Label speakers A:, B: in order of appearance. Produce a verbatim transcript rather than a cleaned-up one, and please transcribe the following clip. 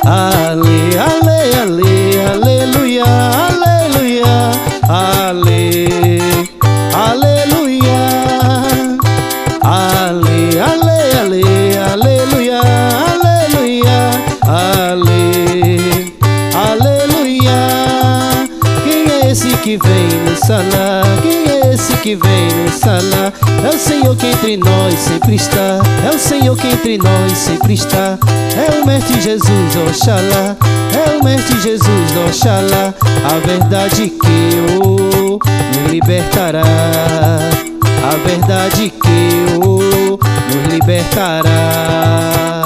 A: Ale, ale, ale, aleluia, aleluia, ale, aleluia, ale, ale, ale, aleluia, aleluia, ale, aleluia. Quem é esse que vem no sala? Quem é esse que vem no sala? É o Senhor que entre nós sempre está. É o Senhor que entre nós sempre está. É o Mestre Jesus, Oxalá. É o Mestre Jesus, Oxalá. A verdade que o nos libertará. A verdade que o nos libertará.